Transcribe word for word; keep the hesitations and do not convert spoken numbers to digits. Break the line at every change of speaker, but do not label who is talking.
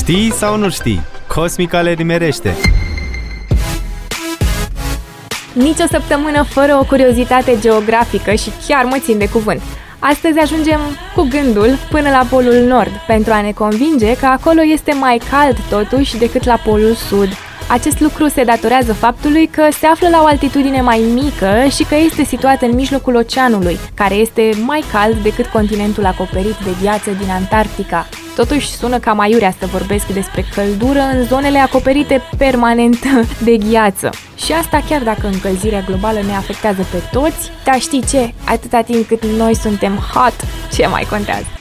Știi sau nu știi? Cosmica le nimerește.
Nici o săptămână fără o curiozitate geografică și chiar mă țin de cuvânt. Astăzi ajungem cu gândul până la Polul Nord, pentru a ne convinge că acolo este mai cald totuși decât la Polul Sud. Acest lucru se datorează faptului că se află la o altitudine mai mică și că este situat în mijlocul oceanului, care este mai cald decât continentul acoperit de gheață din Antarctica. Totuși sună cam aiurea să vorbesc despre căldură în zonele acoperite permanent de gheață. Și asta chiar dacă încălzirea globală ne afectează pe toți, dar știi ce? Atâta timp cât noi suntem hot, ce mai contează?